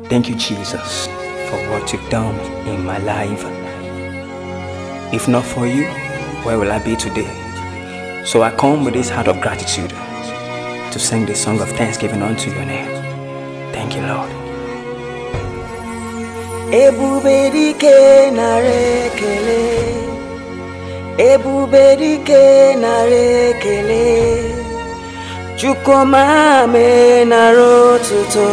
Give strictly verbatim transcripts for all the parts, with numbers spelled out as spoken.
Thank you, Jesus, for what you've done in my life. If not for you, where will I be today? So I come with this heart of gratitude to sing this song of thanksgiving unto your name. Thank you, Lord. Ebube dike nara ekele, Ebube dike nara ekele, Chukwuma me nara otuto,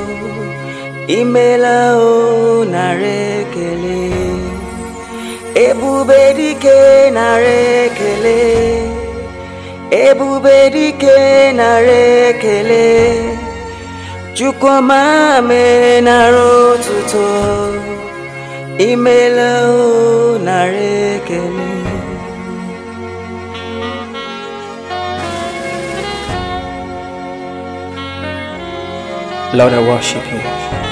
Imela o nara ekele. Ebube dike nara ekele, Ebube dike nara ekele, Chukwuma me nara otuto, Imela o nara ekele. Lord, I worship you.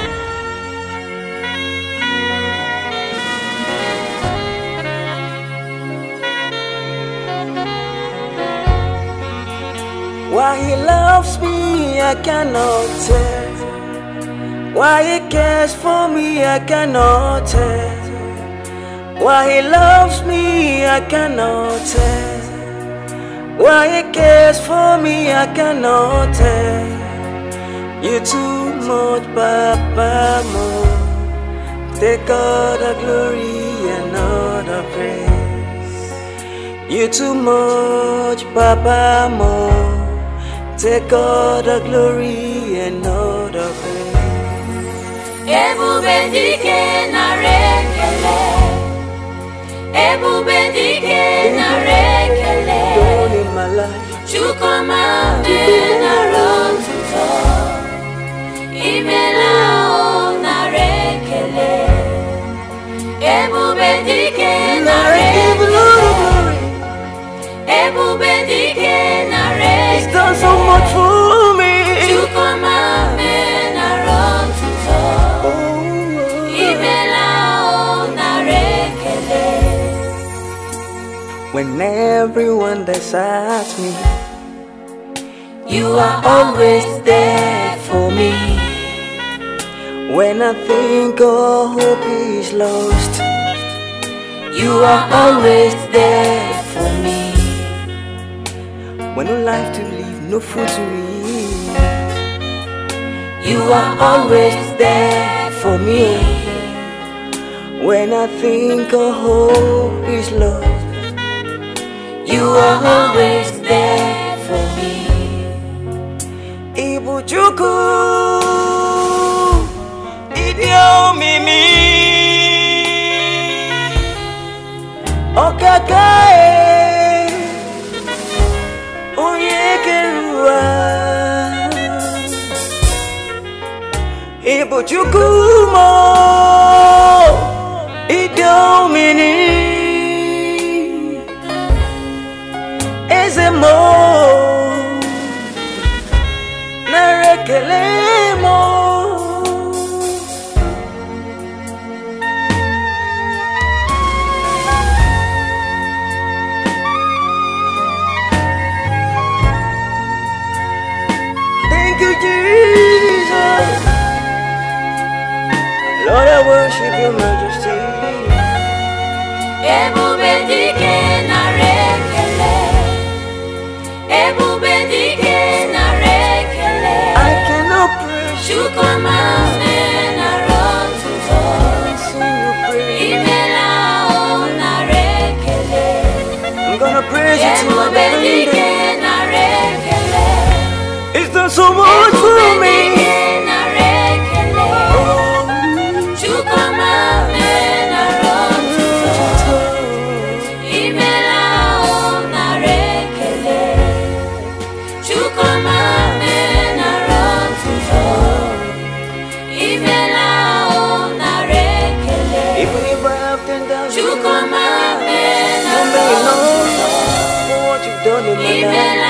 Why he loves me, I cannot tell. Why he cares for me, I cannot tell. Why he loves me, I cannot tell. Why he cares for me, I cannot tell. You too much, Papa, more. Take all the glory and all the praise. You too much, Papa, more. Take all the glory and all the praise. Ebube dike nara ekele, Ebube dike nara ekele, All in my life, Chukwuma me nara otuto, Imela o nara ekele. Ebube dike nara ekele, Ebube dike nara ekele. He's done so much for me. Chukwuma me nara otuto, Imela o nara ekele. When everyone deserts me, You are always there for me. when I think all hope is lost, You are always there for me. when no life to live, no food to eat, You are always there for me. when I think all hope is lost, You are always there for me. Ibujuku, Idio Mimi, Okakae, Onyekerua, Ibujuku mo, Idio Mini, Ezemo. Narekelemo. Thank you, Jesus. Lord, I worship your majesty. Ebube dike nara ekele, Ebube dike nara ekele. I cannot praise you. Chukwuma me nara otuto, Sing your praise. Imela o nara ekele. I'm gonna praise you till my Ebube dying dike day. nara ekele, It's done so much for Ebube me. dike nara ekele. Chukwuma me nara otuto, Imela o nara ekele. Chukwuma me nara otuto, Imela o nara ekele. Even if I have ten thousand, Chukwuma me don't nara make it otuto, for what you've done in my life. Imela